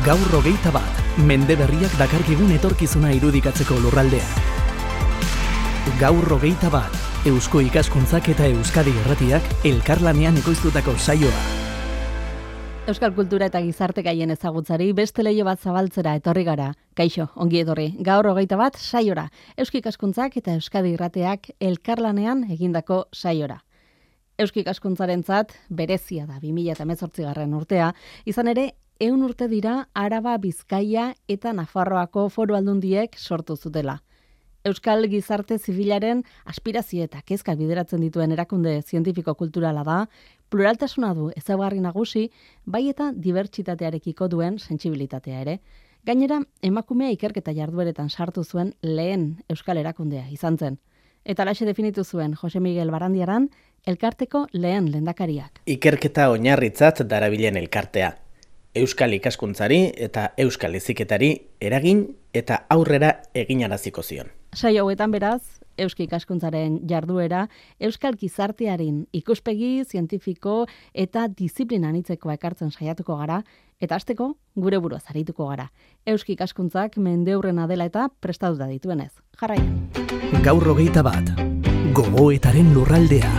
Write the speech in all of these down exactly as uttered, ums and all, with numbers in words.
Gaur hogeita bat, mende berriak dakarkigun etorkizuna irudikatzeko lurraldea. Gaur hogeita bat, Eusko Ikaskuntzak eta Euskadi Irratiak elkarlanean ekoiztutako saioa. Euskal kultura eta gizarte gaien ezagutzari beste leiho bat zabaltzera etorri gara. Kaixo, ongi etorri. Gaur hogeita bat saiora. Eusko Ikaskuntzak eta Euskadi Irratiak elkarlanean egindako saiora. Eusko Ikaskuntzarentzat berezia da bi mila hemezortzigarren urtea, izan ere ehun urte dira Araba, Bizkaia eta Nafarroako foru aldundiek sortu zutela. Euskal gizarte zibilaren aspirazio eta kezkak bideratzen dituen erakunde zientifiko kulturala da, pluraltasuna du ezaugarri nagusi, bai eta dibertsitatearekiko duen sentsibilitatea ere. Gainera, emakumea ikerketa jardueretan sartu zuen lehen euskal erakundea izan zen. Eta halaxe definitu zuen Jose Miguel Barandiaran, elkarteko lehen lehendakariak. Ikerketa oinarritzat darabilen elkartea. Euskal ikaskuntzari eta euskal heziketari eragin eta aurrera eginaraziko zion. Saio hauetan beraz, Eusko Ikaskuntzaren jarduera, euskal gizartearen ikuspegi, zientifiko eta disiplina anitzekoa ekartzen saiatuko gara, eta hasteko gure buruaz arituko gara. Eusko Ikaskuntzak mendeurrena dela eta prestatuta dituenez. Jarraian. Gaur hogeita bat, gogoetaren lurraldea.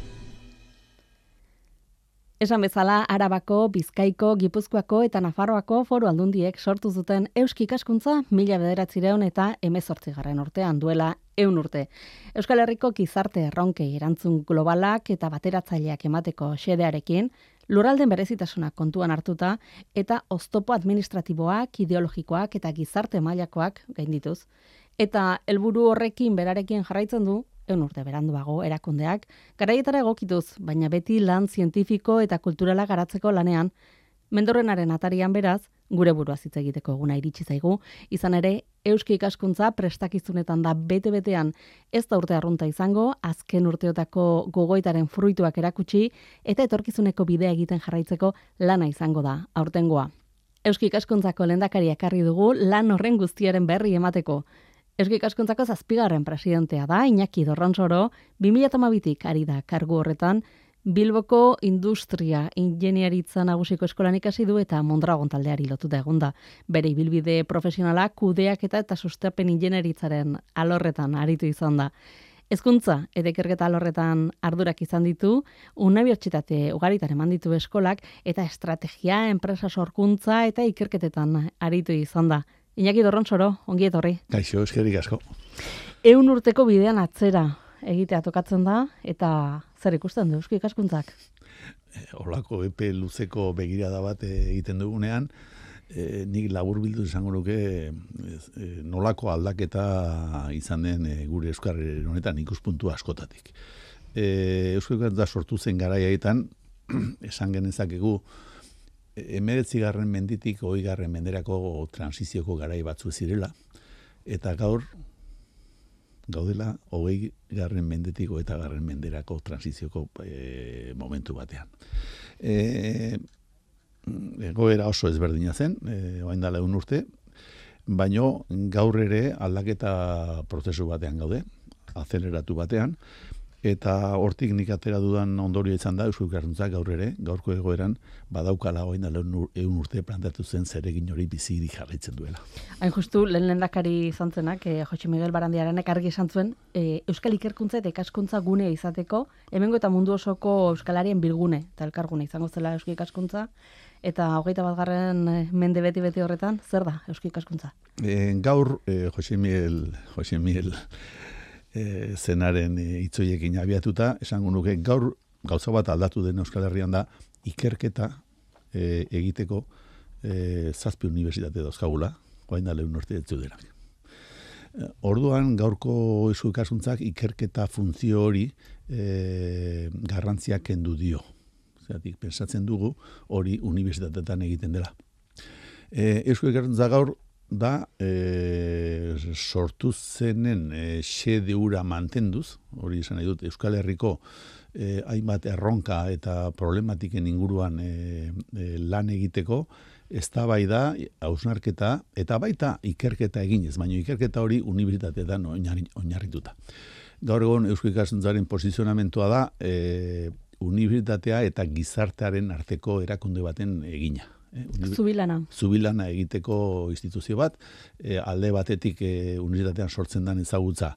Esan bezala, Arabako, Bizkaiko, Gipuzkoako eta Nafarroako foru aldundiek sortu zuten Eusko Ikaskuntza mila bederatziehun eta hemezortzigarren urtean, duela ehun urte. Euskal Herriko gizarte erronkei erantzun globalak eta bateratzaileak emateko xedearekin, lurralden berezitasunak kontuan hartuta eta oztopo administratiboak, ideologikoak eta gizarte mailakoak gaindituz. Eta helburu horrekin berarekin jarraitzen du, ehun urte beranduago erakundeak, garaietara egokituz, baina beti lan zientifiko eta kulturala garatzeko lanean, mendorrenaren atarian beraz, gure buruaz hitz egiteko eguna iritsi zaigu, izan ere, Eusko Ikaskuntza prestakizunetan da bete-betean ez da urte arrunta izango, azken urteotako gogoitaren fruituak erakutsi, eta etorkizuneko bidea egiten jarraitzeko lana izango da, aurtengoa. Eusko Ikaskuntzako lehendakaria ekarri dugu lan horren guztiaren berri emateko. Eusko Ikaskuntzako zazpigarren presidentea da, Iñaki Dorronsoro, bi mila hamabitik ari da kargu horretan, Bilboko Industria Ingeniaritza Nagusiko Eskolan ikasi du eta Mondragon taldeari lotuta egonda. Bere ibilbide profesionala kudeaketa eta sustapen ingeniaritzaren alorretan aritu izan da. Hezkuntza eta ikerketa alorretan ardurak izan ditu, unibertsitate ugaritan eman ditu eskolak eta estrategia, enpresa sorkuntza eta ikerketetan aritu izan da. Iñaki Dorronsoro, ongi etorri. Kaixo, eskerrik asko. Ehun urteko bidean atzera egitea tokatzen da, eta zer ikusten du Eusko Ikaskuntzak? Holako epe luzeko begirada bat egiten dugunean, e, nik laburbildu izango nuke e, nolako aldaketa izan den e, gure euskarri honetan ikuspuntu askotatik. E, Eusko Ikaskuntza sortu zen garaiaetan, esan genezakegu, hemeretzigarren menditik hogeigarren menderako transizioko garai batzu zirela, eta gaur gaudela hogeigarren mendetik hogeitagarren menderako transizioko e, momentu batean. E, egoera oso ezberdina zen, e, orain dela ehun urte, baino gaur ere aldaketa prozesu batean gaude, azeleratu batean, eta hortik nik atera dudan ondorio izan da Eusko Ikaskuntzak gaur ere, gaurko egoeran, badaukala orain dela ehun urte plantatu zen zeregin hori bizirik jarraitzen duela. Hain justu, lehen lehendakari izan zenak, eh, Jose Miguel Barandiaranek argi esan zuen, eh, Euskal Ikerkuntza eta Ikaskuntza gune izateko, hemengo eta mundu osoko euskalarien bilgune eta elkargune izango zela Eusko Ikaskuntza, eta hogeita batgarren mende beti-beti horretan, zer da Eusko Ikaskuntza? E, gaur, e, Jose Miguel, Jose Miguel E, zenaren e, itzoiekin abiatuta, esango nuke gaur gauza bat aldatu den Euskal Herrian da ikerketa e, egiteko e, zazpi unibertsitate dauzkagula, orain dela ehun urte etzudenak. E, orduan gaurko Eusko Ikaskuntzak ikerketa funtzio hori e, garrantzia kendu dio. Zeratik pensatzen dugu hori unibertsitateetan egiten dela. E, Eusko Ikaskuntza gaur da e, sortu zenen e, xede hura mantenduz, hori izan nahi dut, Euskal Herriko e, hainbat erronka eta problematiken inguruan e, e, lan egiteko, eztabaida, hausnarketa eta baita ikerketa eginez, baina ikerketa hori unibertsitateetan oinarrituta. Gaur egun Eusko Ikaskuntzaren posizionamentua da e, unibertsitatea eta gizartearen arteko erakunde baten egina. Eh, Zubilana. Zubilana egiteko instituzio bat, eh, alde batetik eh, unibertsitatean sortzen den ezagutza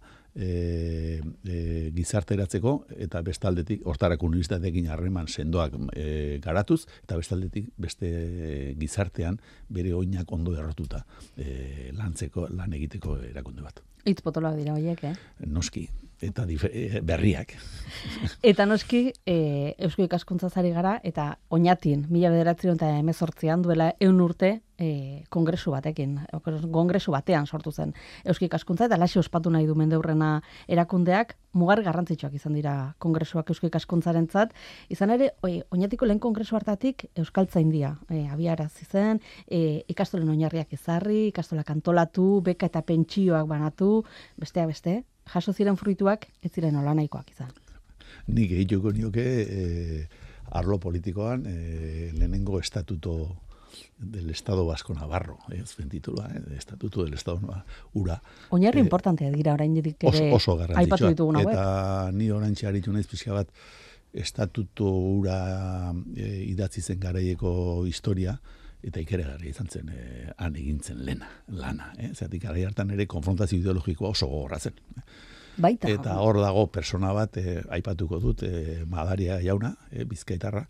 E, e, gizarteratzeko eta bestaldetik hortarako unibertsitateekin harreman sendoak e, garatuz eta bestaldetik beste gizartean bere oinak ondo errotuta e, lantzeko lan egiteko erakunde bat. Hitz potoloak dira horiek, eh? Noski, eta dife, e, berriak. Eta noski, e, Eusko Ikaskuntzaz ari gara, eta oinatin, mila bederatziehun eta hemezortzian duela ehun urte, e, kongresu batekin, kongresu batean sortu zen Eusko Ikaskuntza, eta laxe ospatu nahi du Mendeurrena erakundeak, mugar garrantzitsuak izan dira kongresuak Eusko Ikaskuntzarentzat. Izan ere, oi, oinatiko lehen kongresu hartatik Euskaltzaindia e, abiarazi zen, e, ikastolen oinarriak ezarri, ikastolak antolatu, beka eta pentsioak banatu, besteak beste, jaso ziren fruituak ez ziren nolanahikoak izan. Nik egituko nioke e, arlo politikoan e, lehenengo estatuto del Estado Vasco Navarro, ez ben titula, eh, Estatuto del Estado Ura. Oinarri eh, importantea dira oraindik ere oso, oso aipatu ditugun hauek. Eta ni oraintxe aritu naiz pixka bat Estatuto Ura e, idatzi zen garaieko historia, eta ikeragarria izan zen eh, han egintzen lena, lana. Eh? Zeratik garai hartan ere konfrontazio ideologikoa oso gogorra zen. Baita. Eta hor dago persona bat, eh, aipatuko dut, eh, Madaria jauna, eh, Bizkaitarra,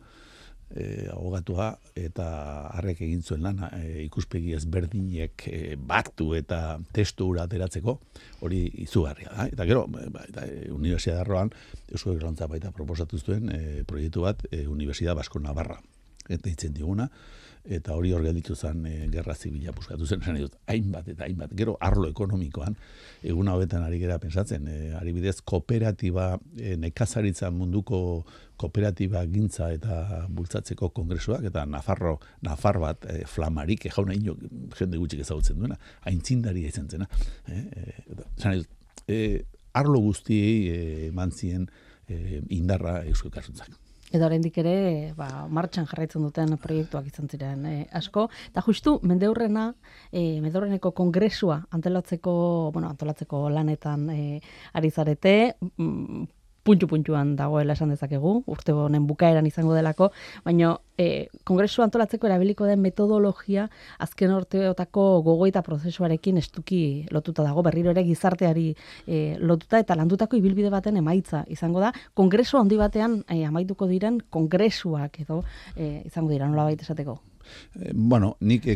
eh, abogatua, eta harrek egin zuen lana, eh, ikuspegi ezberdinek eh, batu eta testu hura ateratzeko, hori izugarria da. Eta gero, ba, eta, e, Universidad Arroan, Eusko Gerrantza baita proposatu zuen eh, proiektu bat, eh, Universidad Vasco Navarra, eta itzen diguna, eta hori hor gelditu zen e, gerra zibila buskatu zen, esan dut, hainbat eta hainbat. Gero arlo ekonomikoan, egun hauetan ari gera pensatzen, e, ari bidez kooperatiba, e, nekazaritza munduko kooperatiba gintza eta bultzatzeko kongresuak, eta Nafarro, Nafar bat, e, Flamarik, jauna ino, jende gutxik ezagutzen duena, haintzindaria izan zena. E, e, esan dut, e, arlo guztiei e, eman zien e, indarra Eusko Ikaskuntzak. Eta oraindik ere, ba, martxan jarraitzen duten proiektuak izan ziren eh, asko. Eta justu, Mendeurrena, eh, Mendeurreneko kongresua antolatzeko, bueno, antolatzeko lanetan eh, ari zarete, mm, puntu-puntuan dagoela esan dezakegu, urte honen bukaeran izango delako, baina e, kongresu antolatzeko erabiliko den metodologia azken urteotako gogoita prozesuarekin estuki lotuta dago, berriro ere gizarteari e, lotuta eta landutako ibilbide baten emaitza izango da. Kongresu handi batean e, amaituko diren kongresuak edo e, izango dira, nola baita esateko? Eh, bueno, nik eh,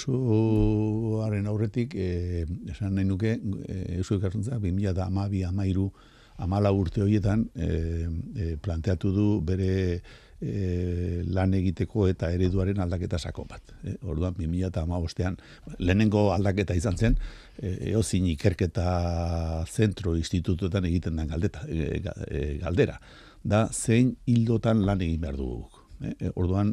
kongresuaren aurretik eh, esan nahi nuke eh, Eusko Ikaskuntza bi mila hamabi hamairu amala urte horietan eh, eh, planteatu du bere eh, lan egiteko eta ereduaren aldaketa sako bat. Eh, orduan, bi mila hamabostean lehenengo aldaketa izan zen, eh, eozin ikerketa zentro institutuetan egiten den galdeta, eh, eh, galdera. Da, zein hildotan lan egin behar dugu. Eh, orduan,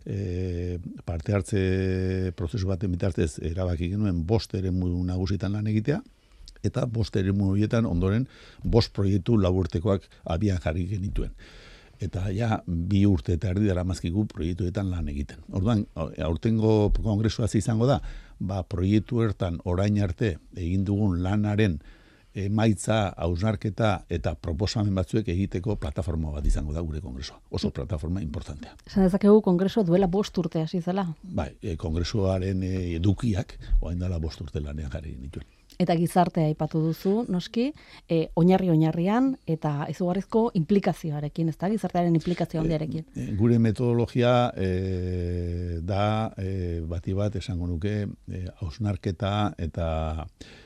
eh, parte hartze prozesu baten bitartez erabaki genuen bost eremu nagusitan lan egitea, eta bost eremu horietan ondoren bost proiektu lau urtekoak abian jarri genituen. Eta ja bi urte eta erdi daramazkigu proiektuetan lan egiten. Orduan, aurtengo kongresua izango da, ba, proiektu hortan orain arte egin dugun lanaren emaitza, hausnarketa eta proposamen batzuek egiteko plataforma bat izango da gure kongresua. Oso plataforma importantea. Esan dezakegu kongresua duela bost urte hasi zela? Bai, e, kongresuaren edukiak orain dela bost urte lanean jarri genituen. Eta gizartea aipatu duzu, noski, e, oinarri oinarrian eta izugarrizko implikazioarekin, ez da, gizartearen implikazio handiarekin. E, gure metodologia e, da e, bati bat esango nuke hausnarketa e, eta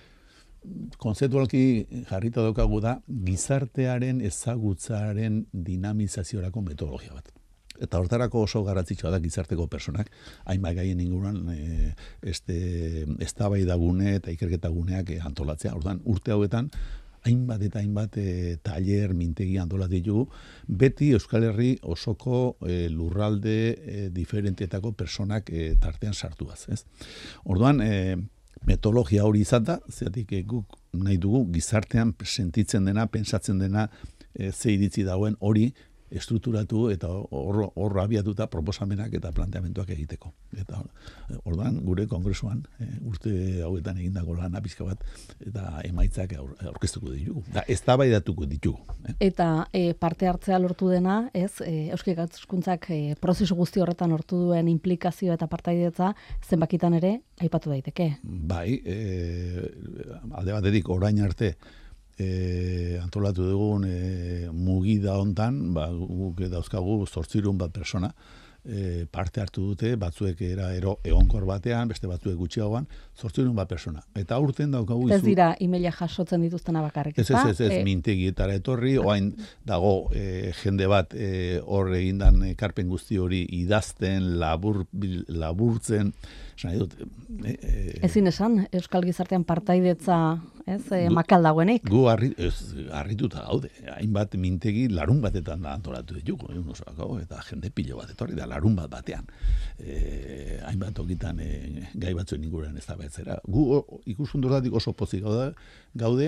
kontzeptualki jarrita daukagu da gizartearen ezagutzaren dinamizaziorako metodologia bat. Eta hortarako oso garrantzitsua da gizarteko personak, hainbat gaien inguruan e, este eztabaidagune eta ikerketaguneak antolatzea. Orduan, urte hauetan hainbat eta hainbat e, tailer, mintegi antolatu ditugu, beti Euskal Herri osoko e, lurralde e, diferentetako personak e, tartean sartuaz, ez? Orduan, e, metodologia hori izan da, zeratik e, guk nahi dugu gizartean sentitzen dena, pensatzen dena, e, ze iritzi dagoen hori estrukturatu eta hor hor abiatuta proposamenak eta planteamenduak egiteko. Eta orduan gure kongresuan e, urte hauetan egindako lana pizka bat eta emaitzak aurkeztuko ditugu. Da eztabaidatuko ditugu. Eh? Eta e, parte hartzea lortu dena, ez? E, Eusko Ikaskuntzak e, prozesu guzti horretan lortu duen implikazio eta partaidetza zenbakitan ere aipatu daiteke. Bai, e, alde batetik orain arte E, antolatu dugun e, mugida hontan, ba, guk dauzkagu zortzirun bat persona e, parte hartu dute, batzuek era ero egonkor batean, beste batzuek gutxiagoan, zortzirun bat persona. Eta aurten daukagu izu... Ez dira emaila jasotzen dituztena bakarrik, ez ez, ez, ez, e... mintegietara etorri, oain dago e, jende bat e, hor egindan ekarpen guzti hori idazten, labur, laburtzen, dut, e, e, ezin esan, Euskal Gizartean partaidetza ez, e, makal dagoenik. Gu harri, ez, harrituta gaude. Hainbat mintegi larun batetan da antolatu ditugu, egun osakau, eta jende pilo bat etorri da larun bat batean. E, hainbat okitan e, gai batzuen inguruan ez da betzera. Gu ikuspunturtatik oso pozik gaude, gaude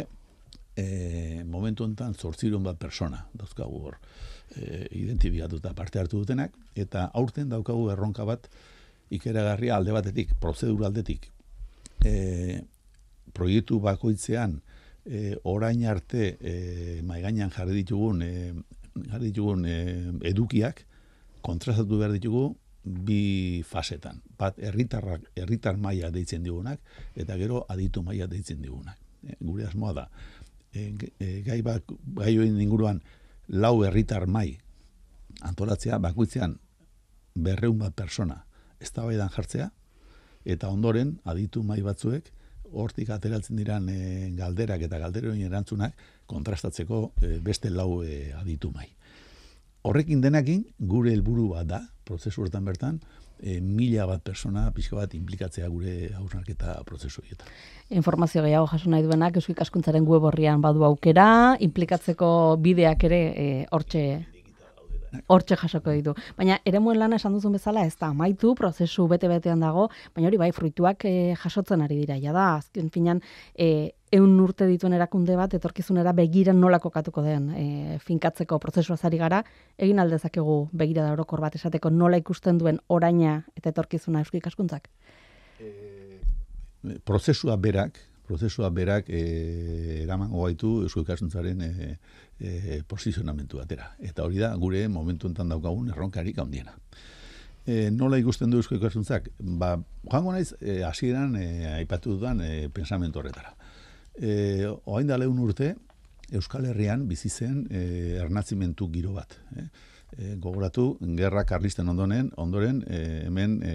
e, momentu honetan zortzirun bat persona dauzkagu hor e, identifikatuta parte hartu dutenak, eta aurten daukagu erronka bat ikeragarria alde batetik, prozedura aldetik. E, proiektu bakoitzean e, orain arte e, maigainan jarri ditugun, e, jarri ditugun e, edukiak kontrastatu behar ditugu bi fasetan. Bat herritarrak, herritar maila deitzen digunak, eta gero aditu maila deitzen digunak. E, gure asmoa da. E, e, gai bak, gai hoien inguruan lau herritar mai antolatzea bakoitzean berreun bat persona eztabaidan jartzea, eta ondoren aditu mai batzuek hortik ateratzen diran e, galderak eta galderoen erantzunak kontrastatzeko e, beste lau e, aditu mai. Horrekin denakin gure helburu bat da, prozesu horretan bertan, e, mila bat persona pixka bat implikatzea gure hausnarketa prozesu horietan. Informazio gehiago jaso nahi duenak Eusko Ikaskuntzaren web orrian badu aukera, implikatzeko bideak ere e, hortxe hortxe jasoko ditu. Baina eremuen lana esan duzun bezala ez da amaitu, prozesu bete-betean dago, baina hori bai fruituak e, jasotzen ari dira. Ja da, azken finan, e, eun urte dituen erakunde bat, etorkizunera begiran nola kokatuko den e, finkatzeko prozesua zari gara, egin aldezakegu begira da orokor bat esateko nola ikusten duen oraina eta etorkizuna Eusko Ikaskuntzak? E, prozesua berak, prozesua berak e, eramango gaitu Eusko Ikaskuntzaren e, e, posizionamentu batera. Eta hori da gure momentu enten daukagun erronkarik handiena. E, nola ikusten du Eusko Ikaskuntzak? Ba, joango naiz, e, hasieran e, aipatu dudan e, pensamentu horretara. E, oain da lehun urte, Euskal Herrian bizi zen e, ernazimentu giro bat. E, e, gogoratu, gerra karlisten ondoren, ondoren e, hemen e,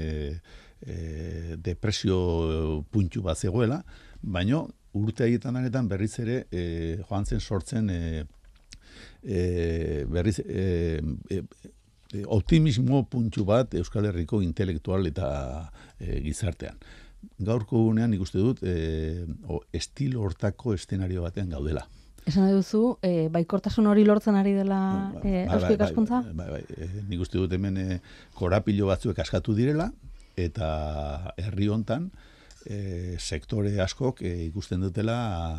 e, depresio puntu bat zegoela, baino urte haietan danetan berriz ere e, joan zen sortzen e, e, berriz e, e, e, optimismo puntu bat Euskal Herriko intelektual eta e, gizartean. Gaurko gunean ikuste dut e, o, estilo hortako eszenario batean gaudela. Esan duzu, e, baikortasun hori lortzen ari dela e, Eusko Ikaskuntza? Bai, bai, bai, bai, bai. Nik uste dut hemen e, korapilo batzuek askatu direla, eta herri hontan E, sektore askok e, ikusten dutela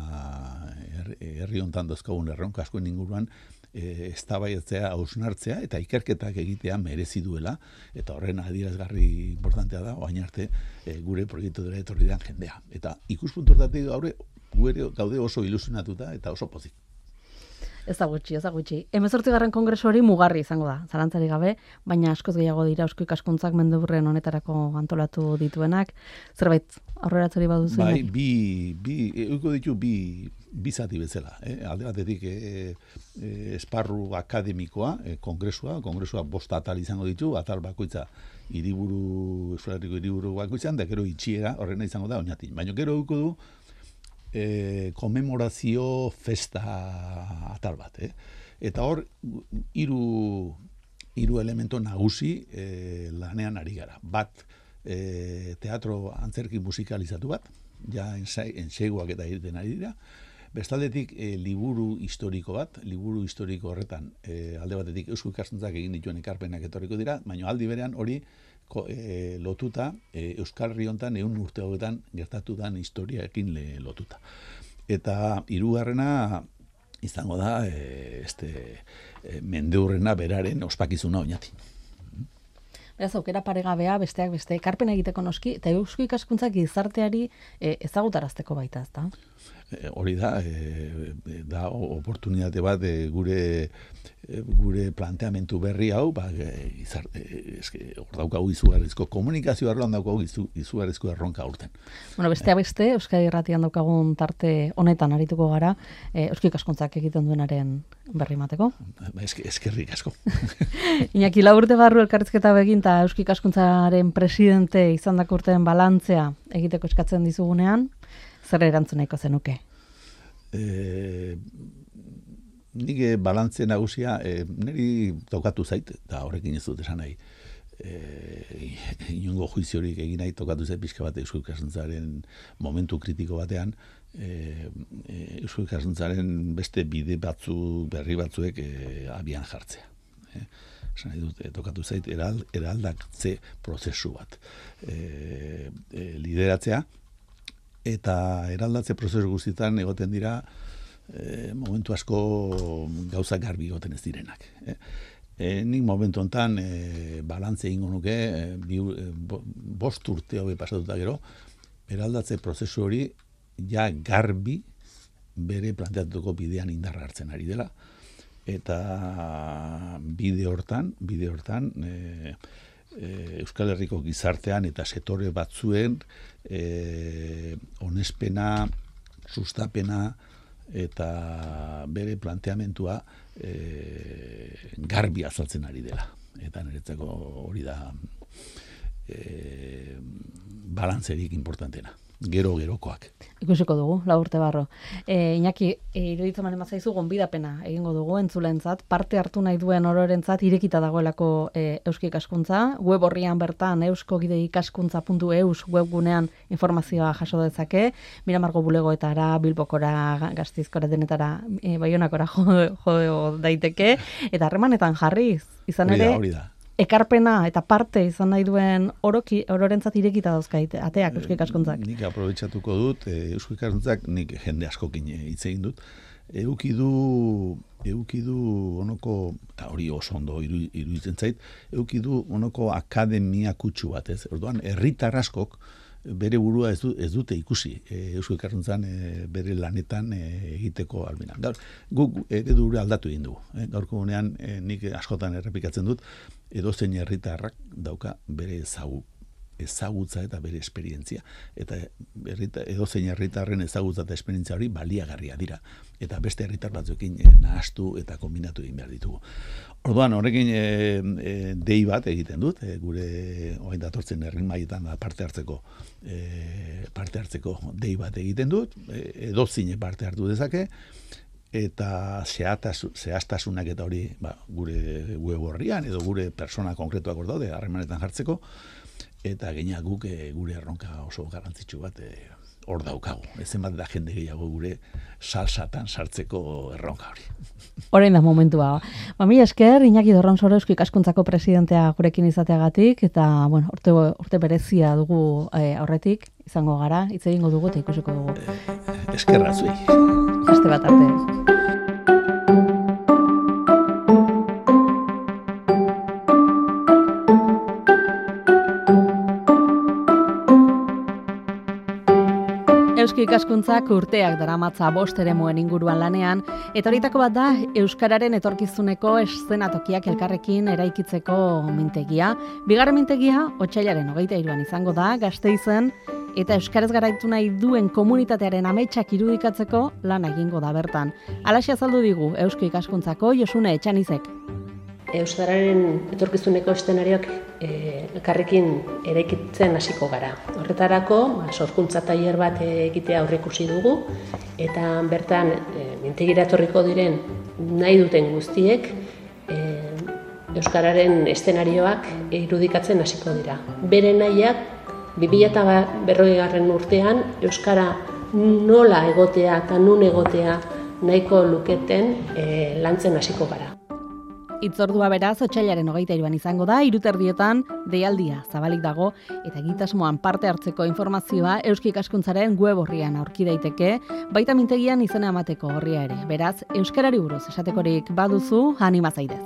herri hontan dozkagun erronka askoen inguruan e, eztabaidatzea, hausnartzea eta ikerketak egitea merezi duela, eta horren adierazgarri importantea da orain arte e, gure proiektu dela etorri den jendea. Eta ikuspuntu horretatik gaur gure gaude oso ilusionatuta eta oso pozik. Ez da gutxi, ez da gutxi. hemezortzigarren kongresu hori mugarri izango da, zalantzari gabe, baina askoz gehiago dira Eusko Ikaskuntzak mendeburren honetarako antolatu dituenak. Zerbait aurreratzeri baduzu? Bai, bi, bi, euko ditu bi, bi zati bezala. Eh? Alde batetik e, e, esparru akademikoa, e, kongresua, kongresua bost atal izango ditu, atal bakoitza hiriburu, Euskal Herriko hiriburu bakoitzan, da gero itxiera horrena izango da oinatik. Baina gero euko du, E, komemorazio festa atal bat, eh? Eta hor hiru hiru elemento nagusi e, lanean ari gara. Bat e, teatro antzerki musikalizatu bat, ja entseguak eta egiten ari dira. Bestaldetik e, liburu historiko bat, liburu historiko horretan e, alde batetik Eusko Ikaskuntzak egin dituen ekarpenak etorriko dira, baina aldi berean hori ko, e, lotuta e, Euskal Herri hontan ehun urte hauetan gertatu den historiaekin le, lotuta. Eta hirugarrena izango da e, este, e, mendeurrena beraren ospakizuna oinati. Beraz, aukera paregabea, besteak beste, ekarpena egiteko noski, eta eusko ikaskuntzak gizarteari e, ezagutarazteko baita, ezta? E, hori da, e, da oportunitate bat e, gure e, gure planteamentu berri hau, ba, e, izar, e, eske, hor daukagu izugarrizko komunikazio arloan daukagu izu, izugarrizko erronka urten. Bueno, besteak beste, Euskadi Irratian daukagun tarte honetan arituko gara, e, eusko ikaskuntzak egiten duenaren berri mateko. Eske, eskerrik asko. Iñaki, lau urte barru elkarrizketa begin eta eusko ikaskuntzaren presidente izan dakurten balantzea egiteko eskatzen dizugunean, zer erantzun nahiko zenuke? E, nik balantze nagusia e, niri tokatu zait, eta horrekin ez dut esan nahi. E, inongo juiziorik egin nahi tokatu zait pixka bat eusko ikaskuntzaren momentu kritiko batean, e, e, eusko ikaskuntzaren beste bide batzu, berri batzuek e, abian jartzea. E, esan nahi dut, e, tokatu zait eral, eraldakze prozesu bat e, e, lideratzea, eta eraldatze prozesu guztietan egoten dira e, momentu asko gauza garbi egoten ez direnak. E, e, nik momentu hontan e, balantze egingo nuke, e, bi, e, bost urte hobe pasatuta gero, eraldatze prozesu hori ja garbi bere planteatuko bidean indarra hartzen ari dela. Eta bide hortan, bide hortan, e, Euskal Herriko gizartean eta sektore batzuen e, onespena, sustapena eta bere planteamentua e, garbi azaltzen ari dela. Eta niretzako hori da e, balantzerik importantena. Gero gerokoak. Ikusiko dugu, lau urte barro. E, Iñaki, e, iruditzen mane mazaizu gonbidapena egingo dugu entzulentzat, parte hartu nahi duen ororentzat irekita dagoelako e, eusko ikaskuntza, web horrian bertan euskogide-ikaskuntza puntu eus webgunean informazioa jaso dezake, Miramargo bulegoetara, Bilbokora, Gasteizkora denetara, e, Baionakora jo, jo daiteke, eta harremanetan jarriz, izan ere, hori da. Ekarpena eta parte izan nahi duen oroki, ororentzat irekita dauzkait, ateak eusko ikaskuntzak. Nik aprobetxatuko dut, e, eusko ikaskuntzak nik jende askokin hitz egin dut, eukidu, eukidu onoko, eta hori oso ondo iru, iruditzen zait, eukidu onoko akademia kutsu bat, ez? Orduan, herritar askok bere burua ez, du, ez dute ikusi e, eusko ikaskuntzan e, bere lanetan e, egiteko albina. Gaur, guk eredu aldatu egin dugu. E, gaurko gunean e, nik askotan errepikatzen dut, edozein herritarrak dauka bere ezagu, ezagutza eta bere esperientzia. Eta herrita, edozein herritarren ezagutza eta esperientzia hori baliagarria dira. Eta beste herritar batzuekin e, nahastu eta kombinatu egin behar ditugu. Orduan, horrekin e, e, dei bat egiten dut, e, gure orain datortzen herri mailetan parte hartzeko e, parte hartzeko dei bat egiten dut, e, edozein parte hartu dezake, eta zehaztasunak eta hori ba, gure web horrian edo gure persona konkretuak hor daude harremanetan jartzeko, eta gainera guk e, gure erronka oso garrantzitsu bat e, hor daukagu. Ezen bat da jende gehiago gure salsatan sartzeko erronka hori. Orain da momentua. Ba, mila esker, Iñaki Dorronsoro eusko ikaskuntzako presidentea gurekin izateagatik, eta bueno, urte, urte berezia dugu e, aurretik, izango gara, hitz egingo dugu eta ikusiko dugu. E, eskerra zuei. Aste bat arte. Eusko ikaskuntzak urteak daramatza bost eremuen inguruan lanean, eta horietako bat da euskararen etorkizuneko eszenatokiak elkarrekin eraikitzeko mintegia. Bigarren mintegia otsailaren hogeita hiruan izango da Gasteizen, eta euskaraz garaitu nahi duen komunitatearen ametsak irudikatzeko lan egingo da bertan. Halaxe azaldu digu Eusko ikaskuntzako Josune Etxanizek. Euskararen etorkizuneko eszenarioak e, elkarrekin eraikitzen hasiko gara. Horretarako, ba, sorkuntza tailer bat egitea aurreikusi dugu, eta bertan e, mintegira etorriko diren nahi duten guztiek e, Euskararen eszenarioak irudikatzen hasiko dira. Bere nahiak, bi mila berrogeigarren urtean, Euskara nola egotea eta nun egotea nahiko luketen e, lantzen hasiko gara. Itzordua beraz, otsailaren hogeita hiruan izango da, hiruterdietan deialdia zabalik dago, eta egitasmoan parte hartzeko informazioa Euski Ikaskuntzaren web orrian aurki daiteke, baita mintegian izena emateko orria ere. Beraz, euskarari buruz esatekorik baduzu, anima zaitez.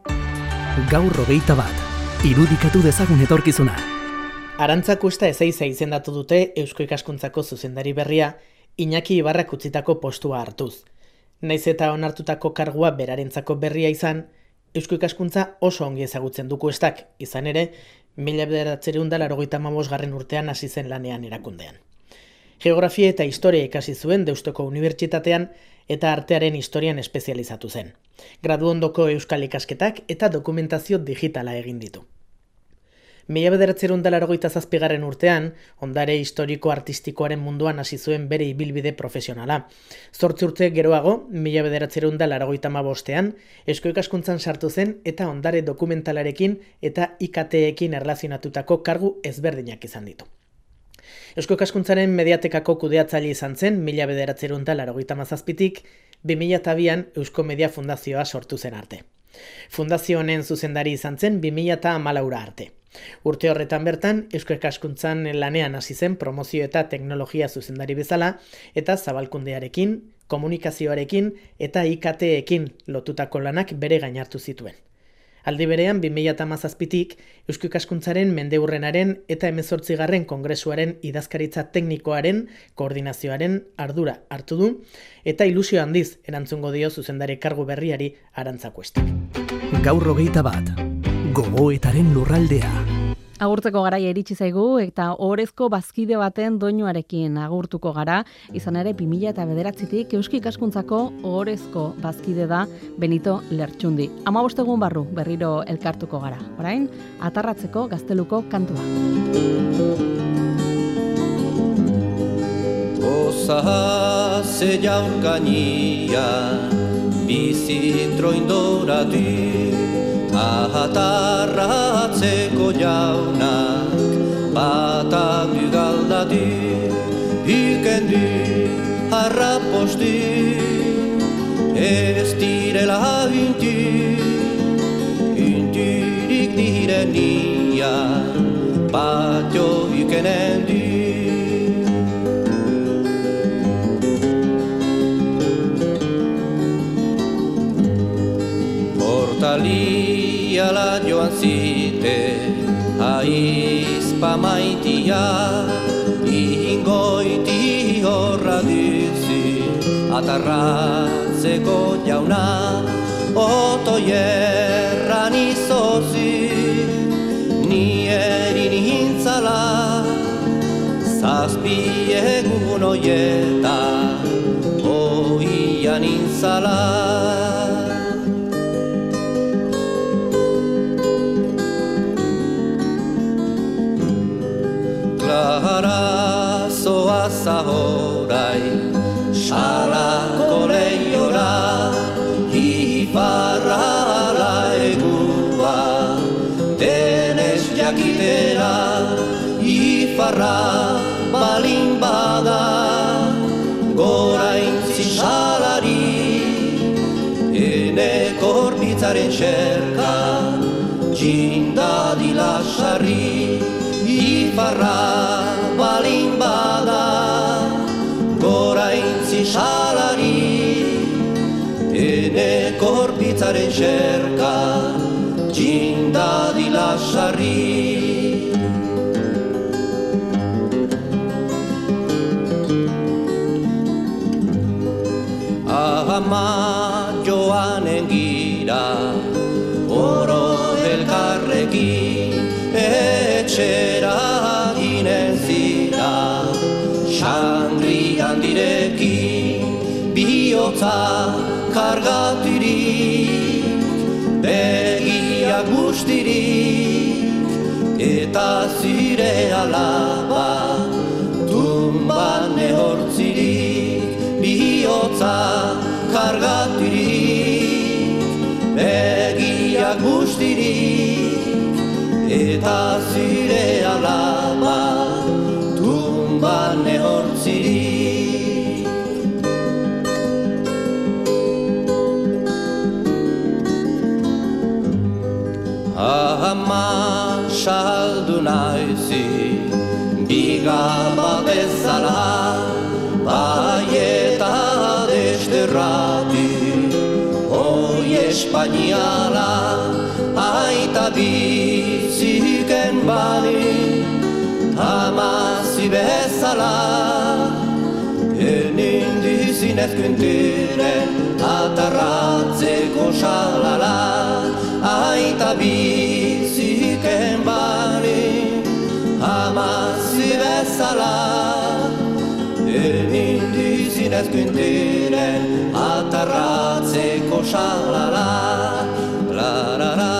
Gaur hogeita bat, irudikatu dezagun etorkizuna. Arantza Kuesta Ezeiza izendatu dute Eusko Ikaskuntzako zuzendari berria, Iñaki Ibarrak utzitako postua hartuz. Naiz eta onartutako kargua berarentzako berria izan, Eusko Ikaskuntza oso ongi ezagutzen du Kuestak, izan ere, mila bederatziehun eta laurogeita hamabosgarren urtean hasi zen lanean erakundean. Geografia eta historia ikasi zuen Deustuko Unibertsitatean eta artearen historian espezializatu zen. Gradu ondoko euskal ikasketak eta dokumentazio digitala egin ditu. Mila bederatziehun eta laurogeita zazpigarren urtean, ondare historiko artistikoaren munduan hasi zuen bere ibilbide profesionala. Zortzi urte geroago, mila bederatziehun eta laurogeita hamabostean, Eusko Ikaskuntzan sartu zen eta ondare dokumentalarekin eta I K T-ekin erlazionatutako kargu ezberdinak izan ditu. Eusko Ikaskuntzaren mediatekako kudeatzaile izan zen mila bederatziehun eta laurogeita hamazazpitik, bi mila bian Eusko Media Fundazioa sortu zen arte. Fundazio honen zuzendari izan zen bi mila hamalaura arte. Urte horretan bertan, Eusko Ikaskuntzan lanean hasi zen promozio eta teknologia zuzendari bezala, eta zabalkundearekin, komunikazioarekin eta I K T-ekin lotutako lanak bere gainartu zituen. Aldi berean, bi mila hamazazpitik, Eusko Ikaskuntzaren mendeurrenaren eta hemezortzigarren kongresuaren idazkaritza teknikoaren koordinazioaren ardura hartu du, eta ilusio handiz erantzungo dio zuzendari kargu berriari Arantza Kuestak. Gaur hogeita bat, gogoetaren lurraldea. Agurtzeko garaia iritsi zaigu eta ohorezko bazkide baten doinuarekin agurtuko gara, izan ere bi mila bederatzitik Eusko Ikaskuntzako ohorezko bazkide da Benito Lertxundi. hamabost egun barru berriro elkartuko gara. Orain, Atarratzeko Gazteluko kantua. Osa ze jaurkania bizi troindoratu, Atarratzeko jaunak batak galdatu, ikendu harrapostu, ez direla intu, inturik direnia, patio ikenen du. Portaliala joan zite, aizpa maitia, ingoiti horra duzu, Atarratzeko jauna, otoierran izozu, ni erin hintzala, zazpi egun oieta, oian intzala. Klara zoaz ahorai, salako lehiora, iparra laegua, denez jakitera, iparra balin bada, gora intzi salari, ene korpitzaren xerka, jindadila sarri, iparra balin bada, gora intzi salari, ene korpitzaren xerka, jindadila sarri. Ama joanen gira, oro elkarrekin, etxera ginen zira, xangri handirekin, bihotza kargaturik, begiak guztirik, eta zure alaba, tumban ehortzirik, bihotza kargaturik, begiak guztirik, eta zure alaba, tumban ehortzirik. higa bat bezala, bai eta desterrati, hoi espainiala, aita biziken bani, amazi bezala, enin dizinez kuntiren, atarratzeko xalala, aita biziken bani, amazi bezala, enin dizinez kuntiren, atarratzeko xalala, la la la.